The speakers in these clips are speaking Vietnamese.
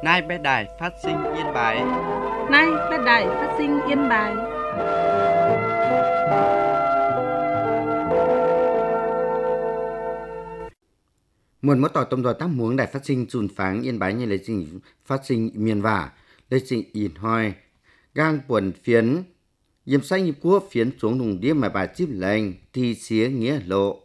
Nay bé đài phát sinh Yên Bái. Nay bé đài phát sinh Yên Bái. Muốn mất tỏi tôm đòi tác muốn đài phát sinh dùn pháng Yên Bái như lấy trình phát sinh miền vả, lấy trình in hoi, gang quần phiến, yếm xanh nhịp quốc phiến xuống đùng điếm mà bà chip lệnh thì xía nghĩa lộ.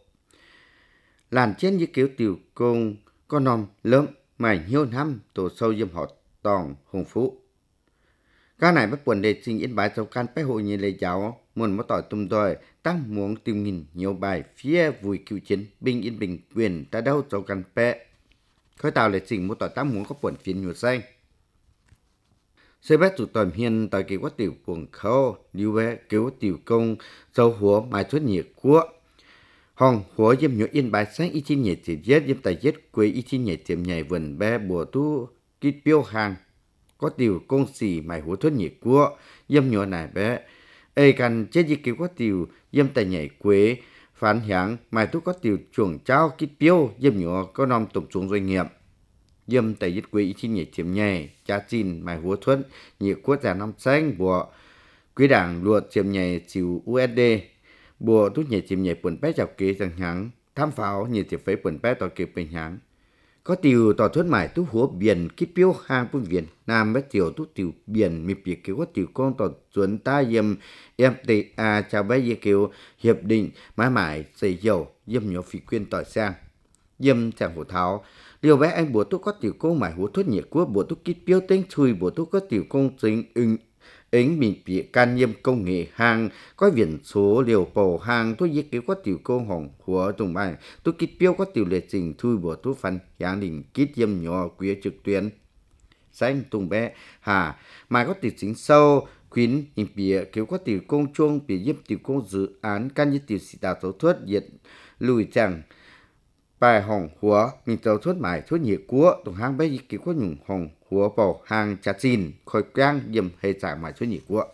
Làn trên như kiểu tiểu công, con nòm lớn mày hiếu năm tổ sâu yếm họ tòng hùng phú. Các này bắt quần đề trình Yên Bái châu can bách hội như lấy giáo, muốn mất tỏi tôm đòi tăng muốn tìm nghìn nhiều bài phía vui cựu chiến binh yên bình quyền ta đâu châu can bẽ. Khởi tạo lệ trình một tỏi tăng muốn có quần phiến nhiều xanh. Sẽ bắt tụ tòm hiền tại kỳ quá tiểu cuồng khâu, lưu bé cứu tiểu công, dâu húa mai thuất nhiệt quốc. Hồng húa dâm nhựa Yên Bái sáng y chín nhiệt tiệm giết dâm tài giết quê y chín nhiệt tiệm nhảy vần bé bùa tu kít biêu hàng. Có tiểu công xì mai húa thuất nhiệt quốc, dâm nhựa này bé. Ê cần chết dì cứu quá tiểu dâm tài nhảy quê, phán h향 mai tu có tiểu chuồng trao kít biêu dâm nhựa có nòm tổng xuống doanh nghiệp. Dâm tại giết quê y chín nhiệt tiệm nhảy, cha chín mai húa thuất nhiệt quốc gia năm xanh bùa. Quý đảng luật tiệm nhảy chịu USD. Bùa tốt nhảy chìm nhảy quần bé chọc kế rằng hẳn, tham pháo nhảy chìm phế quần bé tỏ kịp bình hẳn. Có tiểu tỏ thuất mải tú húa biển kít biếu hàng phương viện, nam bé tiểu tú tiểu biển mì biệt kiểu có tiểu con tỏ chuẩn ta dâm MTA chào bé dê kiểu hiệp định mãi mãi xây dầu dâm nhỏ phí quyên tỏi sang. Dâm chẳng hổ tháo, điều bé anh bùa tú có tiểu con mải húa thuất nhiệt của bùa tú kít biếu tên chui bùa tú có tiểu con chính ứng mình bị can nhiêm công nghệ hàng có viễn số liều bầu hàng tôi giết kiểu có tiểu công hồng của tùng bài tôi kích biếu có tiểu lệ trình thui bùa tôi phân giảng đình kích diêm nhỏ quý trực tuyến xanh tùng bé hà mà có tiểu chính sâu khuyến hình bìa kiểu có tiểu công chuông bìa giúp tiểu công dự án can như tiểu sĩ tạo tấu thuất diệt lùi chẳng bài hồng húa mình tấu thuất mải thuất nhiệt của tùng hàng bé giết kiểu có nhung hồng húa bầu hàng chả xin khôi quang dầm hệ trả mãi thuất nhiệt của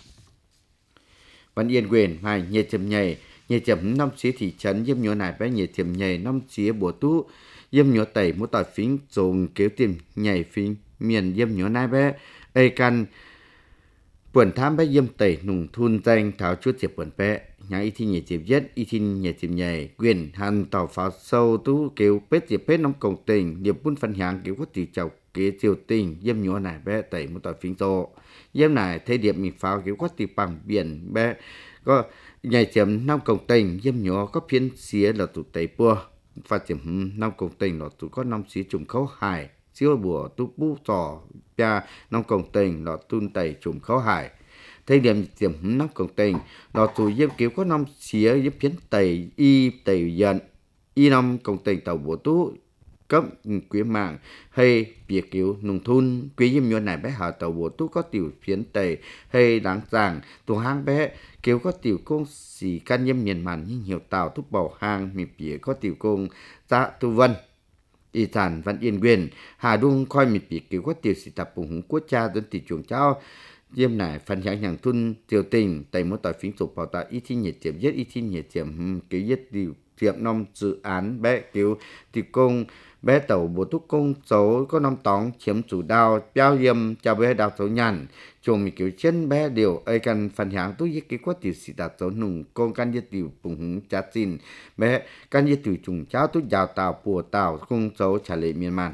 Văn Yên quyền mai nhẹ chấm năm xía thị trấn dâm nhỏ này bé nhẹ chấm nhảy năm xía bùa tú dâm nhỏ tẩy một tỏi phím dùng kéo tìm nhảy phím miền dâm nhỏ này bé ê can quần tham bé dâm tẩy nùng thun danh tháo chút diệp quần bé nhà y thi nhẹ chấm nhất y thi nhẹ chấm nhảy quyền hành tàu pháo sâu tú kéo pết diệp pết nóng công tình điệp bún phân hạng kéo có tỷ chọc kế chiều tình dâm nhỏ này bé tẩy một tỏi phím rô dâm này thấy điệp mình pháo kéo có tỷ bằng biển bé có nhảy chấm năm công tình dâm nhỏ có phiên xía là tụ tẩy bùa và chấm năm công tình là tụ có năm xía trùng khấu hải xíu bùa tụ bú trò cha năm công tình là tun tẩy trùng khấu hải thấy điểm chấm năm công tình là tụ dâm kiểu có năm xía dâm phiến tẩy y tẩy dần y năm công tình tàu bùa tú cấp quý mạng hay việc kiểu nông thôn quý dâm nhỏ này bé hạ tàu bùa tú có tiểu phiến tẩy hay đáng giảng tụ hang bé kiểu có tiểu công xì can nhâm miền màn như nhiều tàu thúc bảo hàng mì bìa có tiểu công dạ tu vân y sản Văn Yên quyền hà đung coi mì bìa kiểu có tiểu xì tập bùng hùng quốc cha dân tỷ chuồng trao dâm này phần hạng nhàng thun tiểu tình tại một tỏi phím sụp bảo tạ y thi nhiệt tiệm giết y thi nhiệt tiệm kiểu giết tiểu tiệm năm dự án bé kiểu tiểu công bé tàu bố túc công số có năm tóng chiếm chủ đào bao yếm cho bé đào số nhàn chồng mình kiểu chân bé điều ấy cần phần hạng tôi giết cái quá tiểu sĩ đạt số nùng con can giết tiểu bùng hứng chát xin bé can giết tiểu trùng cháo tôi giàu tàu bùa tàu công số trả lệ miền màn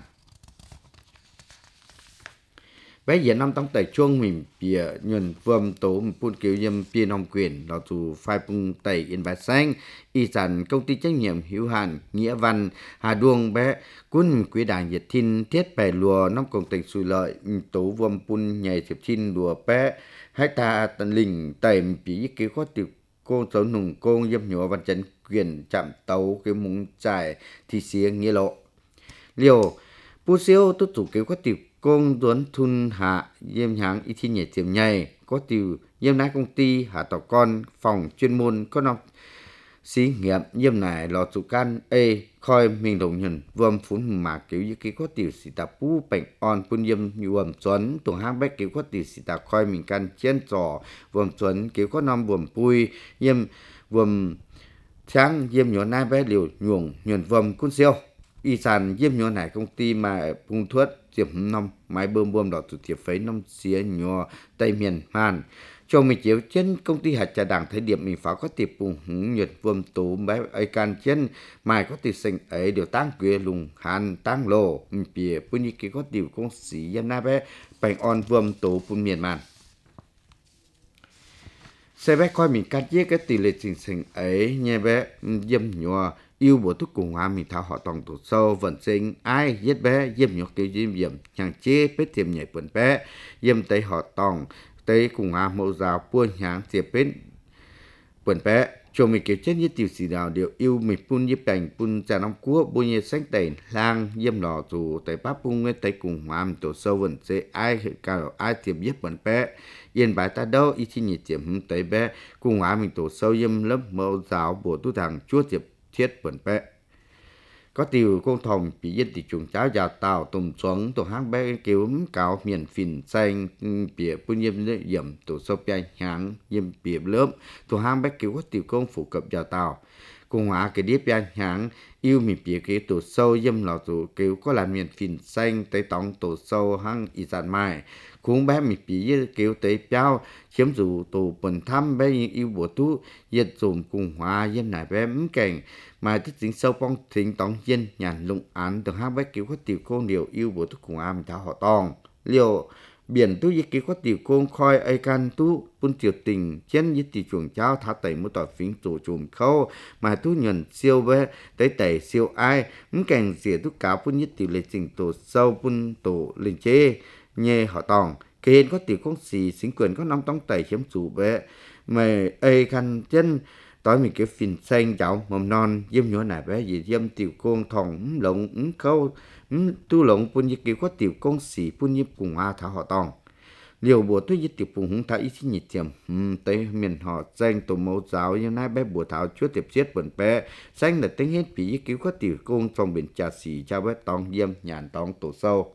bé giờ năm tông tẩy chuông mình bìa nhuần vườm tố một buôn kiểu dâm bìa nông quyền là tù phai bung tẩy Yên Bái xanh y sản công ty trách nhiệm hữu hạn Nghĩa Văn Hà Đuông bé quân quý đảng nhiệt thiên thiết bè lùa năm công tình xùi lợi tố vườm bun nhảy thiệp thiên lùa bé hai ta tận lình tẩy bìa kiểu có tiểu cô cháu nùng cô dâm nhỏ văn chân quyền chạm tấu cái múng trải thì xía nghĩa lộ liều bù siêu tốt chủ kiểu có tiểu công tuấn thun hạ yêm háng y thi nhẹ tiệm nhảy có tiểu yêm nái công ty hạ tàu con phòng chuyên môn có năm xí nghiệp yêm này lò chủ can ê khoi mình đồng nhận vườm phun mà kiểu như cái có tiểu sĩ tạp pu bệnh on phun yêm vườm tuấn tuồng hang bách kiểu có tiểu sĩ tạp khoi mình can chén trò vườm tuấn kiểu có năm vườm pui yêm vườm sáng yêm nhỏ nai bé liều nhuồng nhuần vườm cún siêu y sản diêm nhỏ này công ty mà phun thuốc diệm năm máy bơm đỏ từ tiệp phấy năm xía nhỏ tây miền Hàn cho mình chiếu trên công ty hạt trà đảng thời điểm mình phải có tiệp bùng hứng nhật vườm tố bé ấy can trên mai có tiệp sinh ấy đều tăng quê lùng Hàn tăng lô bìa bún như kia có tiệp công sĩ dân na bé bành on vườm tố bún miền màn xe bé coi mình cắt chiếc cái tỷ lệ sinh ấy nhé bé diêm nhỏ yêu bộ thuốc cùng hoa mình thảo họ tòng tổ sâu vận sinh ai giết bé diêm nhọc kêu diêm nhàng chế bết tiềm nhảy quần bé diêm tới họ tòng tới cùng hoa mẫu rào buôn nhàng tiệp bết quần bé cho mình kêu chết như tiểu sĩ nào đều yêu mình phun nhiếp cảnh phun trà nông cua buôn nhiệt sách tẩy lang diêm lò dù tới bắp phun ngay tới cùng hoa mình tổ sâu vận sinh ai cao ai tiềm giết quần bé yên bài ta đâu ý chí nhiệt tiềm tới bé cùng hoa mình tổ sâu diêm lớp mẫu rào bộ tu thằng chúa tiệp thiết bẩn bé có điều con thòng bị dân thị trường cháo già tàu tùng xuống tổ hang bé kiểu cáo miền phìn xanh bìa bún yếm lệ yểm tổ sâu bè nháng yếm bìa lớp tổ hang bé kiểu có điều công phổ cập già tàu cùng hóa cái điếp bè nháng yêu mình bìa cái tổ sâu yếm lò tổ kiểu có làm miền phìn xanh tới tòng tổ sâu hang y sản mai cũng bé mình bìa kiểu tới béo chiếm dù tổ bẩn thăm bé yêu bộ tu yết dùm cùng hóa yếm này bé cảnh mà thích tính sâu bong tính tòng dân nhàn lụng án từ hai bé cứu có tiểu công điều yêu bộ thức cùng am thảo họ tòng liệu biển tu yết cứu có tiểu công khoi ai can tu bún tiểu tình chân yết tiểu chuồng cháo thả tẩy một tỏi phím tổ chùm khâu mà tu nhận siêu bé tới tẩy siêu ai cảnh dĩa tu cáo bún yết tiểu lệ trình tổ sâu bún tổ linh chê nhê họ tòng kênh có tiểu công xì chính quyền có năm tông tẩy chiếm chủ bé mà ai can chân tối mình kiểu phìn xanh chảo mầm non diêm nhỏ này bé gì diêm tiểu côn thòng lộng khâu tu lộng bún như kiểu có tiểu công sĩ bún như cùng hoa thảo họ tòng liều bùa tôi với tiểu phùng hung thái ý chí nhiệt tiềm tới miền họ danh tổ mẫu giáo như nay bé bùa thảo chúa tiệp chết bẩn bé xanh là tính hết bị với kiểu có tiểu côn phòng biển trà xỉ cho bé tòng diêm nhàn tòng tổ sâu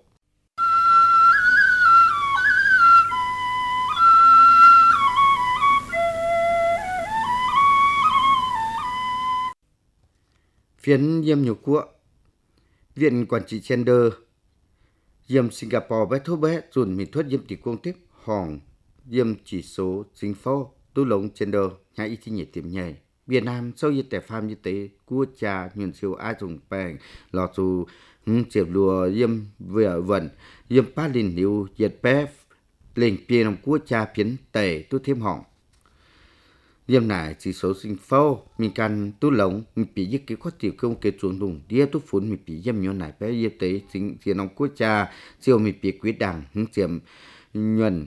phiến diêm nhiều quốc viện quản trị gender diêm Singapore bé thốt bé dùn mình thoát diêm tỷ công tiếp hòn diêm chỉ số chính phố tu lồng gender nhà y nhiệt tiệm nhảy Việt Nam sau y tế phàm y tế quốc cha nhuận siêu ai dùng bèn lò dù chiệp lùa diêm vừa vận diêm pa linh liu diệt bé lên pia nông quốc cha phiến tề tu thêm hòn diêm này chỉ số sinh phâu mình cần tu lồng mình bị giết cái quát tiểu công cái chuồng đùng đĩa tu phun mình bị diêm nhỏ này bé y tế chính tiền ông quốc cha siêu mình bị quyết đảng hướng chiếm nhuận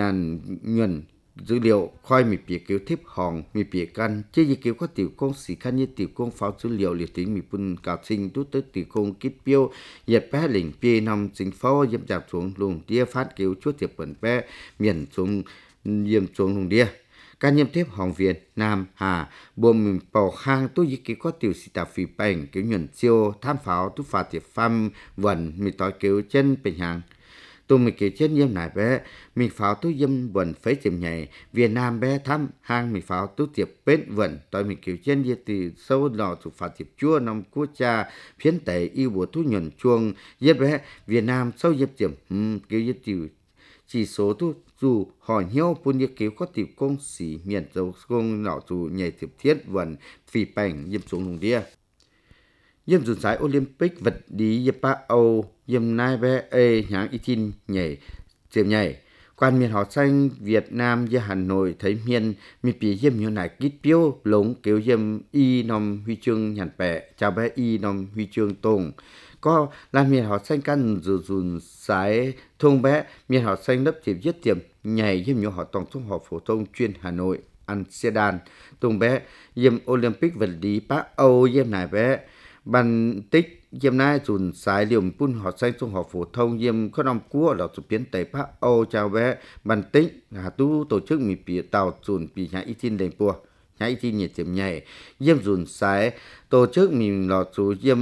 dữ liệu khoi mình bị kiểu thiếp hòn mình bị căn chứ gì kiểu quát tiểu công sĩ khăn như tiểu công pháo dữ liệu liệt tính mình phun cào sinh tu tới tiểu công kít piêu dẹp bé lỉnh pia nằm sinh phâu diêm chạp xuống lùng đĩa phát kiểu chúa tiệp bẩn bé miền xuống diêm xuống lùng đĩa các nhiễm tiếp hồng Việt Nam Hà buông mình bảo khang tôi ý kiến có tiểu sĩ tạp phì bành kiểu nhuận siêu tham pháo tu phá tiệp phăm vần mình tỏi kiểu chân bình hàng tôi mình kiểu chân nhiễm này bé mình pháo tu dâm vần phấy tiệm nhảy Việt Nam bé thăm hang mình pháo tu tiệp bến vần tỏi mình kiểu chân như từ sâu lò tu phá tiệp chua nằm quốc cha phiến tẩy yêu bộ tu nhuận chuông giết bé Việt Nam sâu dập tiệm kiểu như tiểu chỉ số tu dù họ nhau bún như kiểu có tiểu công sĩ miền dầu công lão dù nhảy tiệp thiết vần phì bành diêm xuống lùng đĩa diêm dùn giải Olympic vật lý diêm pa Âu diêm nai bé ê nháng y tin nhảy tiệm nhảy quan miền họ xanh Việt Nam với Hà Nội thấy miền mi bị diêm như này kít piêu lống kiểu diêm y nòng huy chương nhàn bè chào bé y nòng huy chương tùng có là miền họ xanh căn dùn sái thông bé miền họ xanh lớp tiệm giết tiệm nhảy diêm như họ tổng trung học phổ thông chuyên Hà Nội ăn xe đàn tùng bé diêm Olympic vật lý pa Âu diêm này bé bàn tích diêm nay dùn sái liều phun họ xanh trung học phổ thông diêm có năm cua là chủ biến tây pa Âu chào bé bàn tích hà tu tổ chức mi bị tàu dùn bị nhà y tin đền bùa nhà y tin nhiệt tiệm nhảy diêm dùn sái tổ chức mình là chủ diêm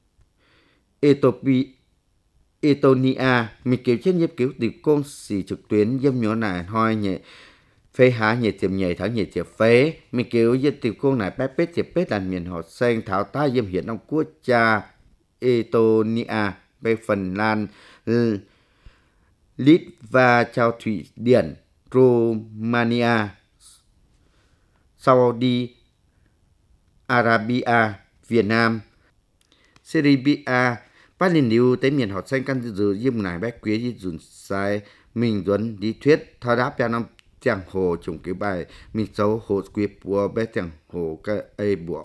Estonia mình kiểu trên nhếp kiểu từ công sĩ trực tuyến diêm nhỏ này hoi nhẹ phê há nhẹ tiệm nhảy thảo nhẹ tiệm phế mình kiểu diêm tiểu công này bé bết tiệm bết là miền họ xanh thảo ta diêm hiện ông quốc cha Estonia, bé Phần Lan, Litva, chào Thụy Điển, Romania, Saudi Arabia, Việt Nam, Serbia, phát liên lưu tới miền họ xanh căn dự diêm này bé quý di dùn sai mình duấn đi thuyết thao đáp cho năm chẳng hồ trùng cái bài mình xấu hồ quý bùa bé chẳng hồ cái ấy bùa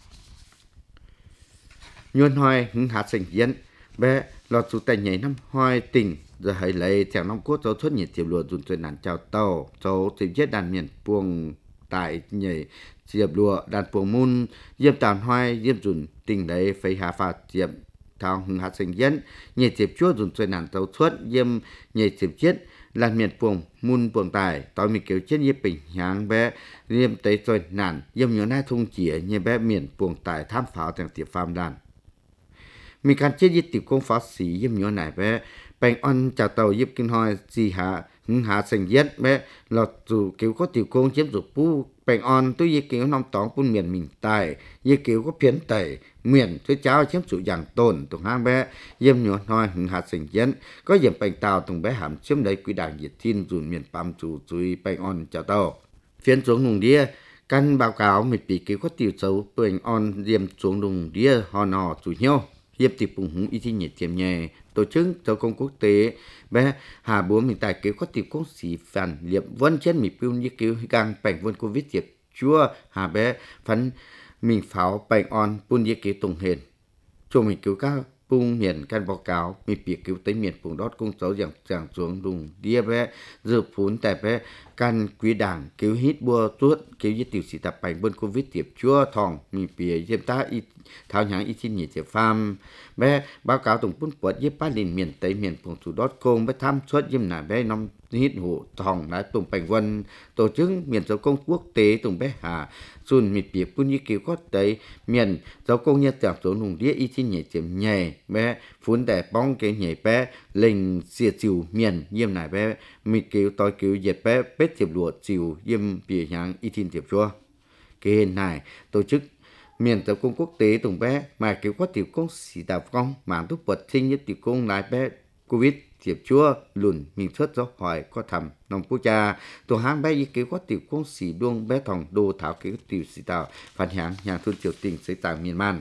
nhuần hoài hứng hạt sinh diễn bé lọt chủ tài nhảy năm hoài tình giờ hãy lấy chẳng năm cốt dấu xuất nhiệt tiệp lùa dùn tuyển đàn chào tàu dấu tìm chết đàn miền buông tại nhảy diệp lùa đàn buông mun diệp tàn hoài diệp dùn tình đấy phải hạ phạt diệp thao hứng hạt sinh diễn nhảy tiệp chúa dùn tuyển đàn tàu xuất diệp nhảy tiệp chết là miền buông mun buông tài tao mình kiểu chết diệp bình nháng bé diệp tới rồi nản diệp nhớ nai thung chỉa như bé miền buông tài tham pháo chẳng tiệp phàm đànมีการเช็ดยึดติดกงฟ้าสียิ่มย้อนไหนแม้แปลงอ่อนจากเตายิบกินหอยสีหาหึงหาเสียงเย็ดแม้เราจู่เกี่ยวก็ติดกงเช็ดจู่ปูแปลงอ่อนตัวยี่เกี่ยวน้ำตองปุ่นเมียนมิงใต้ยี่เกี่ยวก็เพี้ยนไต่เมียนตัวเจ้าเช็ดจู่อย่างต้นตรงห้างแม้เยี่ยมย้อนหอยหึงหาเสียงเย็ดก็เยี่ยมแปลงเตาตรงแม้หามเชื่อมได้กุยด่างเหยียดทิ้นจู่เมียนปั๊มจู่จุยแปลงอ่อนจากเตาเพี้ยนสวงหนุ่งเดียกันบ่าวเก่าไม่ปีเกี่ยวก็ติดเจ้าแปลงอ่อนเยี่ยมสวงหนุ่งเดียหอนอจู่เหี้ยวhiệp tiệp bùng húng y thi nhiệt tiệm nhẹ tổ chức tàu công quốc tế bé hà búa mình tại kế có tiệp công sĩ phản liệp vân trên mì piu như cứu gang bành vân covid tiệp chua hà bé phấn mình pháo bành on pun như kế tùng hền cho mình cứu các bung miền can báo cáo mình bị cứu tới miền vùng đót cung sáu dạng xuống đùng đĩa bé dự phún tại bé can quý đảng cứu hít bua tuốt cứu giết tiểu sĩ tập bành vân covid tiệp chua thòng mình bị diêm ta y tháo nhãn y xin nhiệt farm bé báo cáo tổng quân quật giúp ba liền miền tây miền vùng thủ đót công bé tham suất diêm nà bé năm hít hộ thòng đã tổng bành vân tổ chức miền giáo công quốc tế tổng bé hà xuân miền biệt quân như cứu có tới miền giáo công nhân dạng số nùng đĩa y xin nhiệt tiệm nhẹ bé phun để bong cái nhảy bé lệnh xìa chiều miền diêm nà bé mình cứu tôi cứu diệt bé bết tiệp lụa chiều diêm bìa nhãn y xin tiệp chua cái này tổ chức miền tập công quốc tế tổng bé mà kiểu có tiểu công sĩ đào công mảng thuốc vật sinh nhất tiểu công lại bé covid tiệp chua lùn mình xuất do hỏi có thầm nông quốc gia tổ hang bé kiểu có tiểu công sĩ đuông bé thòng đô thảo kiểu tiểu sĩ đào phản hãng nhà thôn triều tình xây tàng miền man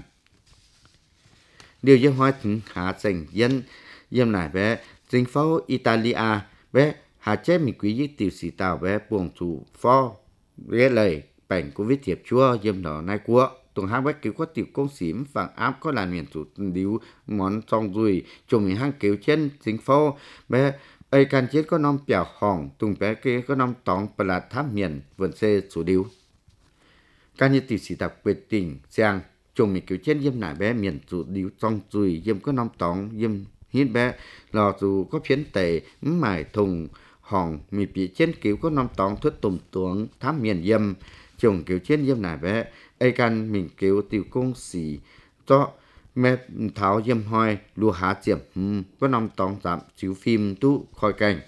điều dân hóaถึงหาเสียงยันเยี่ยมไหนbé chính phủ Italia béหาเจ้มีquýยี่tiểu sĩ đào bé buông chủ phó ghé lời bệnh covid tiệp chua ยี่ยมđỏ nai quốc tùng hang bé cứu có tiểu công xỉm vàng áp có làn miền chủ điếu món trong rùi chùm mình hang cứu trên chính phố bé ấy can chết có nom bèo hỏng tùng bé kia có nom tòng bờ lạt tháp miền vườn xe chủ điếu can như tiểu sĩ đặc biệt tỉnh giang chùm mình cứu trên diêm nải bé miền chủ điếu trong rùi diêm có nom tòng diêm hít bé lò dù có phiến tẩy mải thùng hỏng mình bị trên cứu có nom tòng thuyết tùng tuống tháp miền diêm chồng cứu trên diêm nải bé ai can mình kêu tiểu công sĩ cho mẹ tháo diêm hoi lùa há chiếm có năm tòng giảm chiếu phim tu khỏi cảnh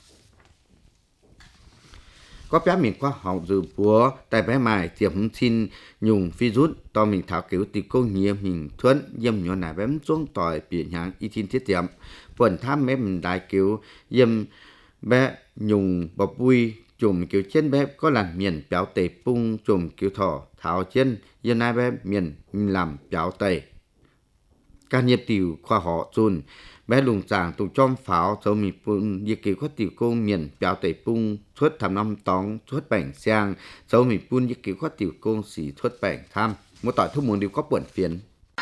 có bé mình khoa học dự búa tại bé mài chiếm xin nhung virus to mình tháo kêu tiểu công nhiều mình thuận diêm nhỏ nải bé xuống tỏi biển hàng y tin thiết tiệm phần tham mẹ mình đại kêu diêm bé nhung bọc vui chùm kiểu trên bé có làn miền béo tề pung chùm kiểu thỏ tháo trên yên ai bé miền làm béo tề can nhiệt tiểu khoa họ chun bé lùng chàng tụ trong pháo châu mì pun nhiệt kiểu có tiểu công miền béo tề pung xuất tham năm tóng xuất bảnh sang châu mì pun nhiệt kiểu có tiểu công xỉ xuất bảnh tham một tỏi thuốc muốn đều có buồn phiền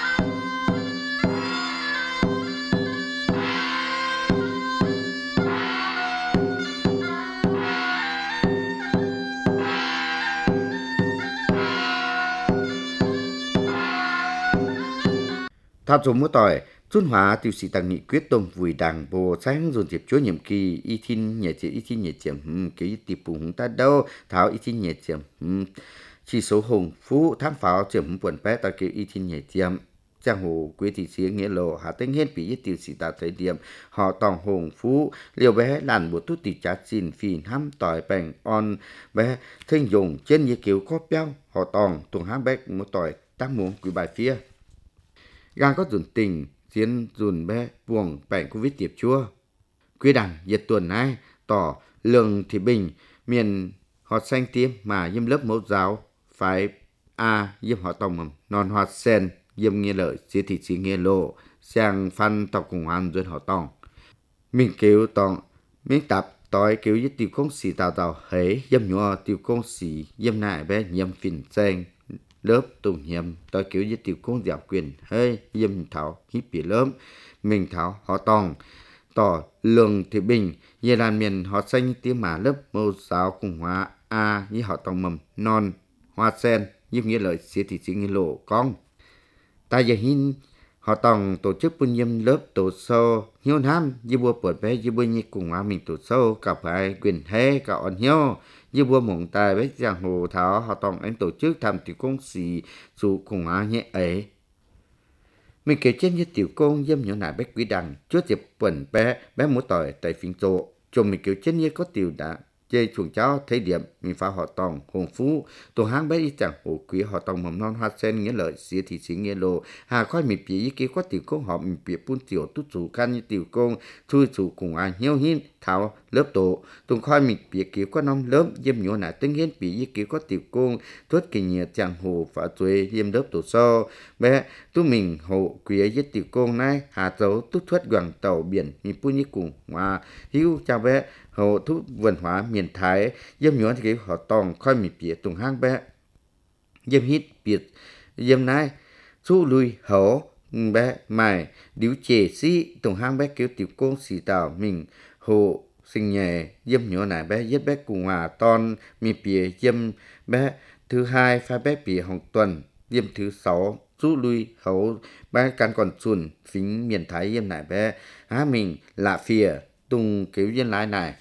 tháp số mỗi tỏi Xuân Hóa tiểu sĩ tàng nghị quyết tôm vùi đảng bộ sáng dồn tiệp chúa nhiệm kỳ y thiên nhẹ chiếm cái tiệp bùng ta đâu tháo y thiên nhẹ chiếm chỉ số hùng phú tham pháo chiếm buồn bé ta kêu y thiên nhẹ chiếm giang hồ quê thị xía nghĩa lộ hạ tinh hết bị tiểu sĩ ta thời điểm họ tòng hùng phú liều bé làn bộ tút tỷ trả xin phìn hăm tỏi bèn on bé thanh dùng trên như kiểu có béo họ tòng tuồng hám bé một tỏi tác muốn quý bài phía gang có dùn tình chiến dùn bé buồng bệnh Covid tiệp chua. Quy đảng diệt tuần nay tỏ lường thị bình miền họ xanh tiêm mà yếm lớp mẫu giáo phải yếm họ tòng mầm non hoạt sen yếm nghe lợi xí thị xí nghe lộ sang phan tộc cùng hoàn duyên họ tòng. Mình kêu tòng miếng tập tối kêu với tiểu công sĩ tàu tàu hế yếm nhua tiểu công sĩ yếm nại bé yếm phìn xanh lớp tùng yếm tối kêu với tiểu công giáo quyền hơi yếm thảo hít bị lớn mình thảo họ tòng tỏ lường thị bình về là miền họ xanh tiếng mà lớp mẫu giáo cùng hóa với họ tòng mầm non hoa sen giúp nghĩa lợi xế thị sĩ nghĩa lộ con tại giờ hin họ tòng tổ chức buôn nhiêm lớp tổ sâu hiếu nam như bua bột bé như bua như cùng hóa mình tổ sâu cả phải quyền thế cả ổn hiếu như bua mộng tài bé giang hồ thảo họ tòng anh tổ chức tham tiểu công sĩ dù cùng hóa nhẹ ấy mình kể trên như tiểu công dâm nhỏ nại bé quý đằng chúa dịp quần bé múa tỏi tại phiên trộ cho mình kể trên như có tiểu đã chơi chuồng cháu thấy điểm mình phá họ tòng hồn phú tổ hang bé đi chẳng hồ quý họ tòng mầm non hoa sen nghĩa lợi xía thị sĩ nghĩa lộ hà khoai mình bị cái có tiểu công họ mình bị buôn tiểu tút chủ can như tiểu công thui chủ cùng ai hiếu hin thảo lớp tổ tùng khoai mình bị kiểu có năm lớp dâm nhỏ nại tính hiến bị kiểu có tiểu công thuất kỳ nhiệt chẳng hồ phá chuối dâm lớp tổ so bé tu mình hộ quý với tiểu công này hà dấu tút thuất quảng tàu biển mình buôn như cùng mà hiếu chào bé hồ thu văn hóa miền Thái dâm nhón thì họ tòng khoi mì bìa tùng hang bé dâm hít biệt dâm nai su lui hổ bé mài điếu chè xí tùng hang bé kiểu tiểu công xì tàu mình hồ sinh nhẹ dâm nhón này bé giết bé cùng hòa ton mì bìa dâm bé thứ hai pha bé bìa hồng tuần dâm thứ sáu su lui hổ bé can còn chuồn phính miền Thái dâm này bé mình lạ phìa tùng kiểu dân lại này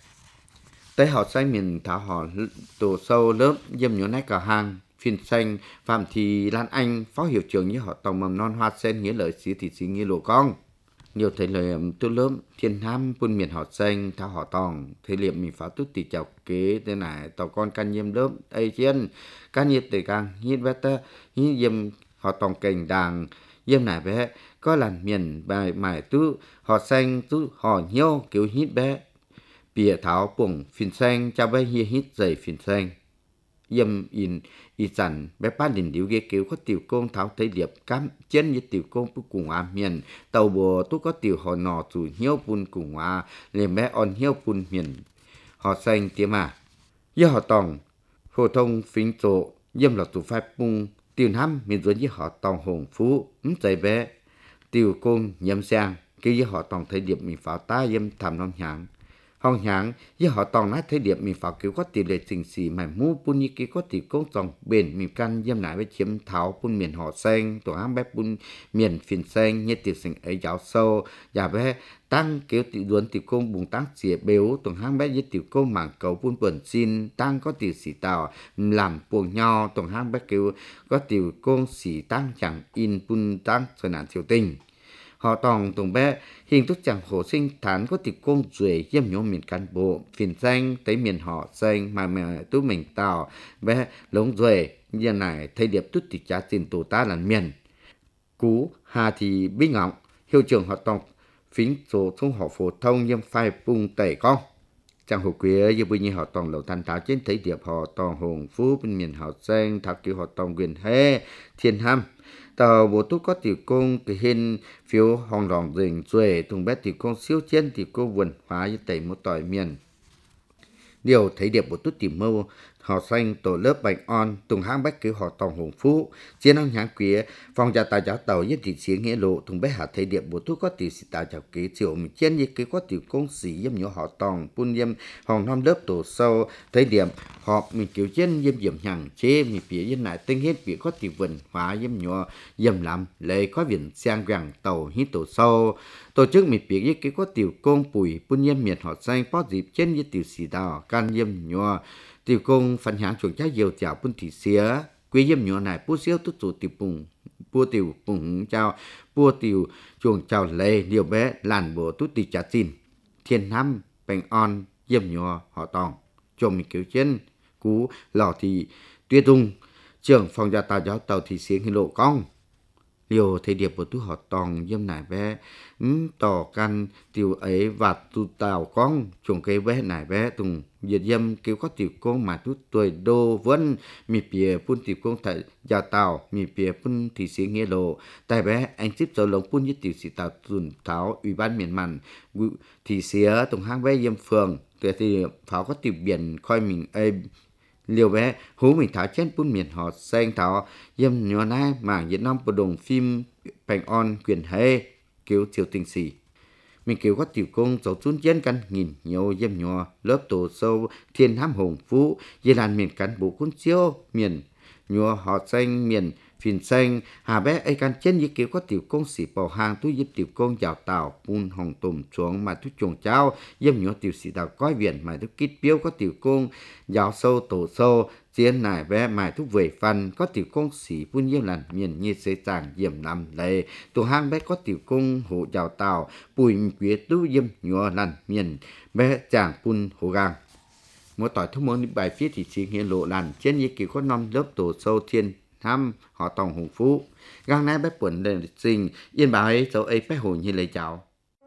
tới họ xanh miền thảo họ tổ sâu lớp dâm nhốn nách cả hàng phiên xanh phạm thị lan anh phó hiệu trưởng như họ tòng mầm non hoa sen nghĩa lợi xí thị xí nghĩa lộ con nhiều thầy lời tôi lớp thiên nam buôn miền họ xanh thảo họ tòng thầy liệm mình phá tút tỷ chào kế thế này tàu con can nhiêm lớp ấy chiên can nhiệt để càng hít vét ta hít dâm họ tòng cành đàng dâm này bé có làn miền bài mải tu họ xanh tu họ nhiêu kiểu hít bé bìa tháo bổng phiền xanh cho bé hia hít dày phiền xanh dâm in sẵn bé ba đình điếu ghê kiểu có tiểu công tháo thấy điệp cắm chân như tiểu công bu cùng miền tàu bồ tu có tiểu họ nọ chủ nhiêu bun cùng liền bé on nhiêu bun miền họ xanh tiêm do họ tòng phổ thông phính trộ dâm là tụ phai bung tiểu nam miền dưới với họ tòng hồng phú dày bé tiểu công nhâm sang kêu với họ tòng thấy điệp mình pháo ta dâm thầm non nhãn hong nhãn với họ tòng nát thấy điệp mình pháo kiểu có tỷ lệ trình xì mà mu bún như kiểu có tỷ công tòng bền mình căn dâm lại với chiếm tháo bún miền họ xanh tổ hang bé bún miền phiền xanh như tiểu sinh ấy giáo sâu và bé tăng kiểu tiểu duẩn tiểu công bùng tăng xỉa béo tổ hang bé với tiểu công mảng cầu bún bẩn xin tăng có tiểu xỉ tàu làm buồng nhau tổ hang bé kiểu có tiểu công xỉ tăng chẳng in bún tăng rồi nạn tiểu tình họ tòng tùng bé hình thức chẳng hồ sinh thán có tiệc công duệ dâm nhóm miền cán bộ phiền danh tới miền họ xanh mà mẹ tú mình tàu bé lống duệ như này thấy điệp tút tiệc trả tiền tổ ta là miền cú hà thì bí ngọng hiệu trưởng họ tòng phính số thông họ phổ thông nhưng phai bung tẩy con chẳng hồ quế như bây như họ tòng lẩu thanh tháo trên thấy điệp họ tòng hồng phú bên miền họ xanh thảo kiểu họ tòng quyền hê thiên ham tàu bộ túc có tiểu công cái hình phiếu hòn ròng rình xuề thùng bé tiểu công siêu chiến tiểu công vườn hóa như tẩy một tỏi miền điều thấy điệp bộ túc tiểu mâu họ xanh tổ lớp bạch on tùng hang bách kiểu họ tòng hồng phú chiến ông nhãn quý phòng gia tài giáo tàu nhất thị xí nghĩa lộ thùng bé hạ thấy điệp bộ túc có tiểu sĩ tạo chào kế triệu mình chiến như kế có tiểu công sĩ dâm nhỏ họ tòng bun dâm hòn non lớp tổ sâu thấy điểm họ mình kiểu chiến dâm dầm nhằng chế mình phía dân lại tinh hết phía có tiểu vườn hóa dâm nhỏ dầm làm lấy có viện sang gàng tàu hít tổ sâu tổ chức mình phía như kế có tiểu công bùi bun dâm miệt họ xanh có dịp trên như tiểu sĩ đào can dâm nhỏ tiểu công phần hạng chuồng trái dầu chảo bún thịt xía quý dâm nhỏ này bút xíu tút tụ tiểu bùng bua tiểu bùng chào bua tiểu chuồng chào lê điều bé làn bộ tút tì trả tin thiên nam bành on dâm nhỏ họ tòng cho mình kiểu chân cú lò thì tuyết tung trưởng phòng gia tài giáo tàu thì xiếng lộ con liều thời điểm của tu họ tòng dâm nải bé tỏ căn tiểu ấy và tu tàu con trồng cây bé nải bé tùng diệt dâm kêu có tiểu con mà tu tuổi đô vẫn mi bìa phun tiểu con tại gia tàu mi bìa phun thị sĩ nghĩa lộ tại bé anh tiếp cho lồng phun với tiểu sĩ tàu tuần tháo ủy ban miền mặn thị sĩ tùng hang bé dâm phường thì pháo có tiểu biển coi mình liều bé hú mình tháo chết phun miền họ xanh tháo dâm nhỏ nai mảng Việt Nam bộ đồng phim bành on quyền hê kêu chiều tình sĩ mình kêu có tiểu công dấu chun chiến căn nghìn nhiều dâm nhỏ lớp tổ sâu thiên hám hồng phú dây làn miền cán bộ quân chiếu miền nhỏ họ xanh miền phiền xanh hà bé ai can trên như kiểu có tiểu công sĩ bảo hàng túi giúp tiểu công giàu tàu phun hồng tùm xuống mà túi chuồng trao dâm nhỏ tiểu sĩ tàu coi viện mà túi kít biếu có tiểu công giàu sâu tổ sâu chiến nải bé mài thuốc về phần có tiểu công sĩ phun nhiêu lần miền như xây chàng diệm nằm lệ tổ hang bé có tiểu công hộ giàu tàu bùi quý tú dâm nhỏ lần miền bé chàng phun hộ gang mỗi tỏi thông môn bài phía thị trường hiện lộ làn trên như kiểu có năm lớp tổ sâu thiên thăm họ tòng hùng phú gang nái bé quẩn đền sinh yên bảo ấy dấu ấy bé hồi như lấy cháu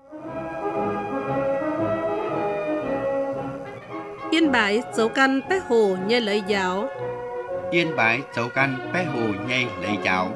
Yên bái dấu căn bé hồ như lấy giáo. Yên bái dấu căn bé hồ nhây lấy cháu.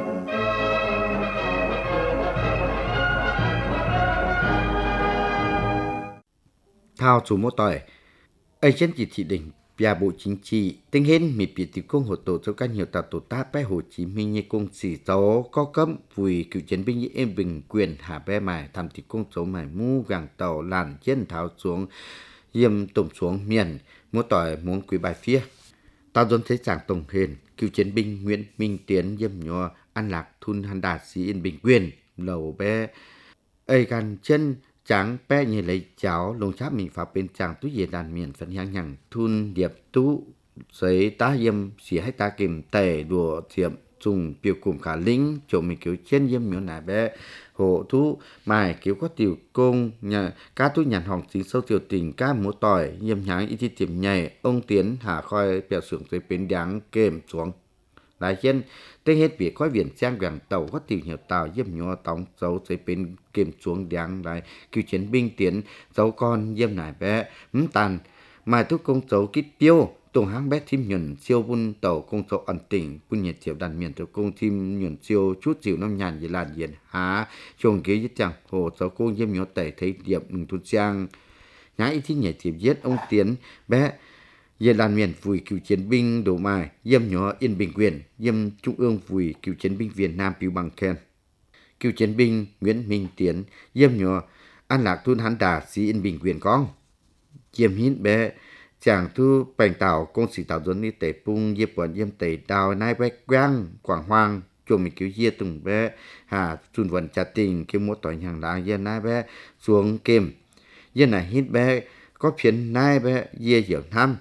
thao chủ mỗi tỏi ấy trên chỉ thị định và bộ chính trị tính hên mì biệt tiểu công hộ tổ cho các nhiều tàu tổ ta bé Hồ Chí Minh như công sĩ tàu có cấm vì cựu chiến binh như em bình quyền hạ bé mài tham tiểu công số mài mu gàng tàu làn trên tháo xuống yêm tụm xuống miền mỗi tỏi muốn quý bài phía tao dồn thấy chàng tổng hền cựu chiến binh Nguyễn Minh Tiến yêm nhỏ an lạc thun han đạt sĩ yên bình quyền lầu bé ấy gan chân chẳng bé như lấy cháu lông cháp mình phá bên chàng túi về đàn miền phần nhang nhằng thun điệp tú giấy tá yêm xỉ hay ta kìm tề đùa thiệm dùng biểu cùng cả lính chỗ mình kiểu trên yêm miếu nải bé hộ thú mài kiểu có tiểu công nhà cá túi nhàn hỏng chính sâu tiểu tình cá múa tỏi yêm nháng ít tiệm nhảy ông Tiến hạ khoi bèo sưởng tới bên đáng kềm xuống lại trên tên hết việc khói viện trang vàng tàu có tiểu nhiều tàu yếm nhỏ tống dấu dưới bên kềm xuống đáng lại cựu chiến binh Tiến dấu con yếm nải bé tàn mà thuốc công dấu kít tiêu tổng hãng bé thím nhuận siêu vun tàu công dấu ẩn tỉnh vun nhiệt triệu đàn miền thuộc công thím nhuận siêu chút chịu năm nhàn về làn diện há chồng ghế với chàng hồ dấu công yếm nhỏ tẩy thấy điểm mừng thôn trang nhã ý thích nhảy thiệp giết ông Tiến bé về làn miền vùi cựu chiến binh đổ mài yêm nhỏ yên bình quyền yêm trung ương vùi cựu chiến binh Việt Nam piu bằng khen cựu chiến binh Nguyễn Minh Tiến yêm nhỏ an lạc thôn hắn đà sĩ yên bình quyền con yêm hít bé chàng thu bành tàu công sĩ tàu dân đi tể pung yêm bọn yêm tể đào nai bé quang quảng hoang chùa mình cứu yê tùng bé hà chun vận trà tình kêu mua tỏi hàng đàng yê nai bé xuống kềm yê này hít bé có phiến nai bé yê hiểu tham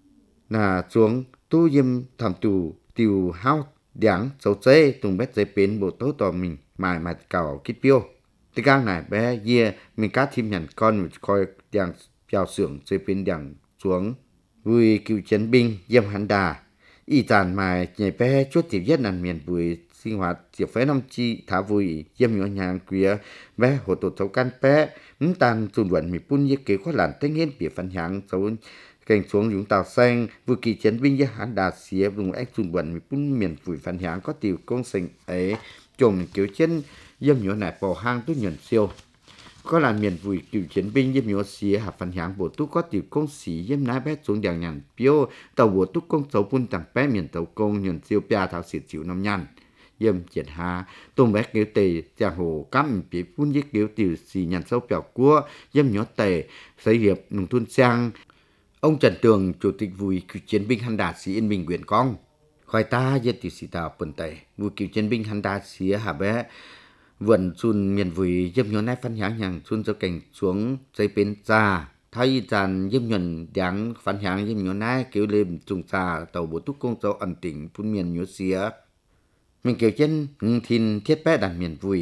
là xuống tu yêm thầm tù tiêu hao đáng xấu chế tùng bé dây bến bộ tố tỏ mình mài mặt cào kít piêu thì gang này bé yê mình cá thêm nhận con coi đáng vào xưởng dây bến đáng xuống vui cựu chiến binh yêm hắn đà y tàn mài nhảy bé chốt tiểu nhất nàn miền vui sinh hoạt tiểu phế năm chi thả vui yêm nhỏ nhàng quía bé hồ tổ thấu căn bé tàn tuần vận mi pun yê kế có làn tên hết bị phản hạng xấu cảnh xuống những tàu xanh vừa kỳ chiến binh với hắn đà xía vùng ách tuần vận mi pun miền vui phản hạng có tiểu công sinh ấy chồng kiểu chân yêm nhỏ nải bò hang tôi nhận siêu có làn miền vui cựu chiến binh yêm nhỏ xía hạ phản hạng bộ tu có tiểu công sĩ yêm nái bé xuống đèn nhàn piêu tàu bộ tu công xấu pun tặng bé miền tàu công nhận siêu bia thảo xịt chịu năm nhàn yêm triệt hà tôm bé kiểu tề giang hồ cắm bị phun giết kiểu tiểu xì nhàn sâu bèo cua yêm nhỏ tề xây hiệp nông thôn sang ông Trần Tường chủ tịch vui cựu chiến binh hắn đà sĩ yên bình quyền con khỏi ta yết tiểu sĩ tàu bẩn tề vui cựu chiến binh hắn đà sĩ hà bé vườn chun miền vui yêm nhỏ nai phân hạng nhàng chun cho cảnh xuống dây bên già thay dàn yêm nhuận đáng phân hạng yêm nhỏ nai kiểu lên trùng xà tàu bộ túc công dấu ẩn tỉnh phun miền nhỏ xía mình kiểu chân thìn thiết bé đàn miền vui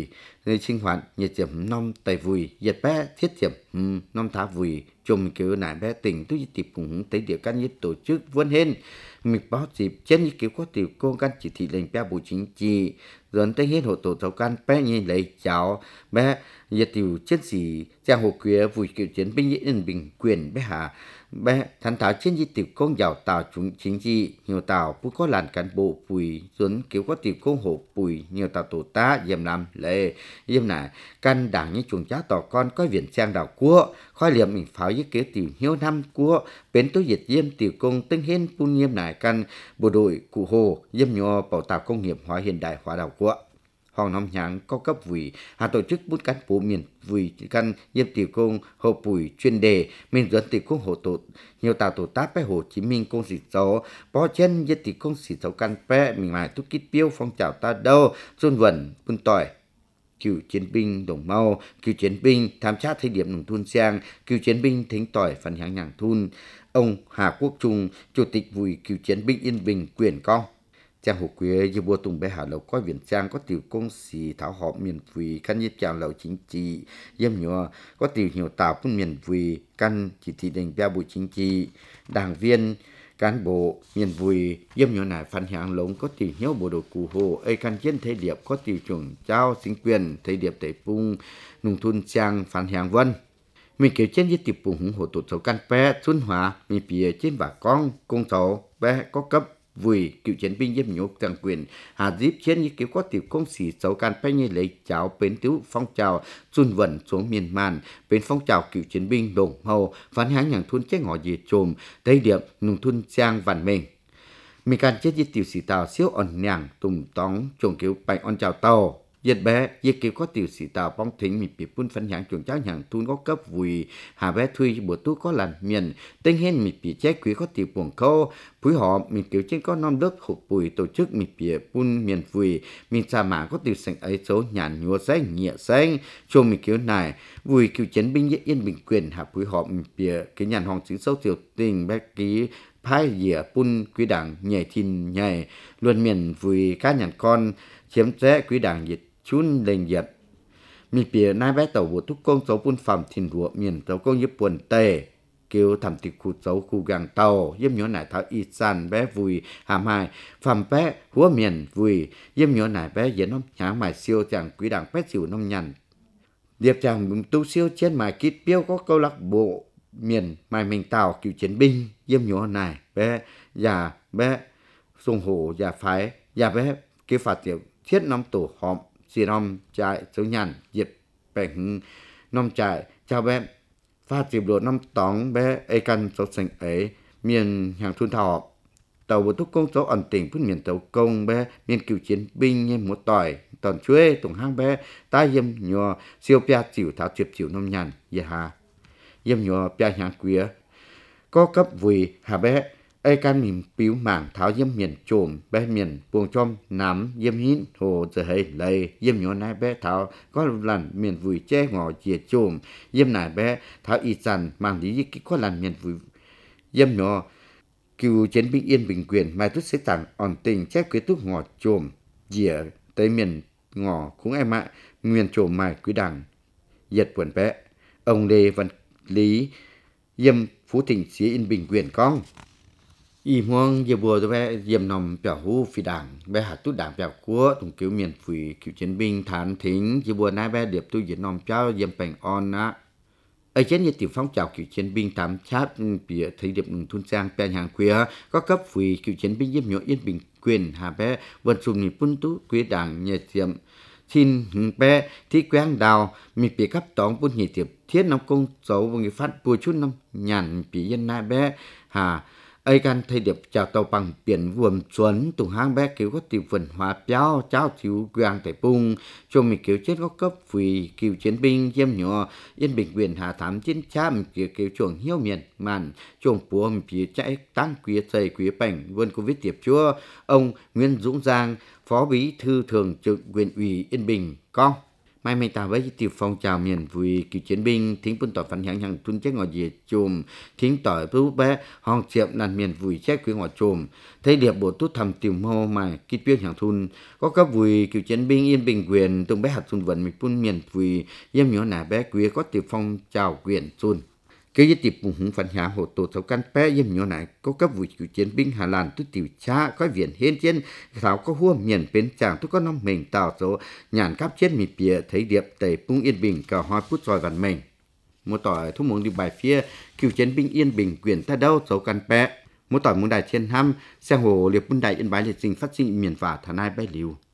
nơi sinh hoạt nhiệt điểm nom tài vùi nhiệt bé thiết điểm nom thả vùi chùm kiểu nải bé tỉnh tôi tiệp cùng tới địa can nhiệt tổ chức vươn hen mình báo dịp trên như kiểu có tiểu công can chỉ thị lệnh bé bộ chính trị dẫn tới hết hộ tổ giáo can bé như lấy cháu bé nhiệt tiểu chết gì giang hồ quế vùi kiểu chiến binh yên bình quyền bé hạ bé thắn tháo trên như tiểu công giàu tàu chúng chính trị nhiều tàu cũng có làn cán bộ vùi dẫn kiểu có tiểu công hộ bùi nhiều tàu tổ tá dầm làm lệ dầm nải căn đảng như chuồng cháo tỏ con có viện trang đảo cua khói liệm mình pháo với kiểu tiểu hiếu năm cua bến tối diệt diêm tiểu công tinh hiên phun nghiêm nải căn bộ đội cụ hồ diêm nhỏ bảo tàu công nghiệp hóa hiện đại hóa đảo cua hoàng năm nháng có cấp vùi hà tổ chức bút cán bộ miền vùi căn diêm tiểu công hộ bùi chuyên đề miền dẫn tiểu công hộ tổ nhiều tàu tổ tác bé Hồ Chí Minh công sĩ số bó chân diêm tiểu công sĩ số căn bé mình mãi tu kít tiêu phong trào ta đâu xuân vần bun tỏi cựu chiến binh Đồng Mau, cựu chiến binh tham gia thời điểm nông thôn sang, cựu chiến binh thính tỏi phần hàng nhàng thun, ông Hà Quốc Trung, chủ tịch vùi cựu chiến binh Yên Bình quyền con. Trang hồ quế như bùa tùng bé Hà Lộc có viện trang có tiểu công sĩ thảo họp miền vùi khăn nhiệt chàng lầu chính trị, yếm nhỏ có tiểu nhiều tàu phun miền vùi căn chỉ thị định bia bộ chính trị, đảng viên cán bộ miền vùi yếm nhỏ nải phan hàng lống có tiểu hiếu bộ đội cụ hồ ấy căn chiến thế điệp có tiểu trưởng trao chính quyền thế điệp tẩy phung nông thôn trang phan hàng vân mình kiểu trên với tiểu phùng hộ tổ số căn bé xuân hóa mình phía trên bà con công cháu bé có cấp vùi cựu chiến binh yếm nhục tăng quyền hà díp trên như kiểu có tiểu công sĩ xấu can bé như lấy cháu bến tiếu phong trào xuân vận xuống miền màn bến phong trào cựu chiến binh Đồng Hầu phán háng nhàng thôn chết ngõ dì trồm tây điệp nông thôn trang vạn mình can chết với tiểu sĩ tàu xíu ẩn nhàng tùng tóng chuồng kiểu bạch on chào tàu Giật bé, giật kiểu có tiểu sĩ tàu bóng thính mình bị phun phân hạng chuồng cháu nhàng thun có cấp vùi hà bé thui bữa tú có làn miền tên hen mình bị chết quý có tiểu buồn khô phúi họ mình kiểu trên có non lớp hụt bùi tổ chức mình bị phun miền vùi mình xa mã có tiểu sành ấy số nhàn nhua xanh nhẹ xanh cho mình kiểu này vùi kiểu chiến binh nhất yên bình quyền hạ phúi họ mình bị cái nhàn hòn xứ sâu tiểu tình bé ký phái dìa phun quý đảng nhảy thìn nhảy luôn miền vùi cá nhàn con chiếm rẽ quý đảng dịch chun lên giật mi bìa nai bé tàu vụ thúc công dấu phun phẩm thìn ruộng miền dấu công giúp buồn tề kêu thầm tịch khu dấu khu gàng tàu yếm nhỏ nải tháo y san bé vùi hàm hai phẩm bé húa miền vùi yếm nhỏ nải bé dẫn ông nháng mài siêu chẳng quý đảng bé chịu nông nhằn điệp chàng tu siêu trên mài kít biêu có câu lạc bộ miền mài mình tàu cựu chiến binh yếm nhỏ nải bé già bé sông hồ già phái già bé kêu phạt tiểu thiết năm tổ họp xì năm trại số nhàn dịp bệnh năm trại chào bé phát dịp đồ năm tóng bé ấy căn số sành ấy miền hàng thôn thọ tàu bộ thúc công số ẩn tỉnh phút miền tàu công bé miền cựu chiến binh như một tỏi toàn chuế tổng hang bé tai yếm nhỏ siêu pia chịu tháo chịp chịu năm nhàn ye hà yếm nhỏ pia hàng quía có cấp vùi hà bé ấy can mình piu mảng tháo yếm miền trồm bé miền buông chom nắm yếm hín hồ giờ hay lầy yếm nhỏ nai bé tháo có lần miền vùi che ngõ chìa trồm yếm nai bé tháo y sàn mang lý cái có lần miền vùi yếm nhỏ cựu chiến binh yên bình quyền mai tút sẽ tặng ổn tình che quyết túc ngõ trồm dìa tới miền ngõ cũng em ạ miền trồm mai quý đảng giật buồn bé ông Lê Văn Lý yếm phú thịnh sĩ yên bình quyền con y hoang giờ bùa cho bé diêm nòng bèo hú phi đảng bé hạt tút đảng bèo cua tùng cứu miền phủy cựu chiến binh thán thính giờ bùa nai bé điệp tu diễn nòng cháu diêm bèn on á ở trên như tiểu phong trào cựu chiến binh thám chát bìa thấy điệp thun sang bèn hàng quê có cấp phủy cựu chiến binh diêm nhọ yên bình quyền hà bé vân sùng nhị phun tú quê đảng nhẹ diệm xin bé thi quen đào mi bị cấp tóng phun nhị tiệp thiết nòng công dấu và người phát bùa chút năm nhàn bị yên nai bé hà ấy gan thay điệp chào tàu bằng biển vuông chuẩn tùng hang bé kiểu có tiểu phần hòa béo cháo thiếu quang tại bung cho mình kiểu chết có cấp vì cựu chiến binh diêm nhỏ yên bình quyền hà thám chiến chám kiểu chuồng hiếu miền màn chuồng búa phía chạy tăng quý xây quý bảnh vươn covid tiệp chúa ông Nguyễn Dũng Giang phó bí thư thường trực huyện ủy Yên Bình con mai mình tao với tiêu phong trào miền vui cựu chiến binh thính quân tỏi phản hãng hàng tuân chết ngọ dìa chùm thính tỏi bú bé hòn chiệp nàn miền vui chết quý ngọ chùm thấy điệp bộ tút thầm tìm hô mà kít biết hàng thun có các vui cựu chiến binh yên bình quyền tung bé hạt thun vận mình phun miền vui yếm nhỏ nà bé quý có tiêu phong trào quyền chun cái với tiệp bùng hùng phản hạ hồ tổ thấu căn bé yếm nhỏ nà có các vui cựu chiến binh Hà Lan tu tiểu cha có viện hiên trên thảo có hua miền bên chàng tu có năm mình tạo số nhàn cáp chết mì bìa thấy điệp tẩy bung yên bình cả hoa phút rồi vằn mình một tỏi thu muốn đi bài phía cựu chiến binh yên bình quyền ta đâu dấu căn bé một tỏi muốn đài trên ham xe hồ liệp bún đài yên bái liệt sinh phát sinh miền phả thà nai bay liu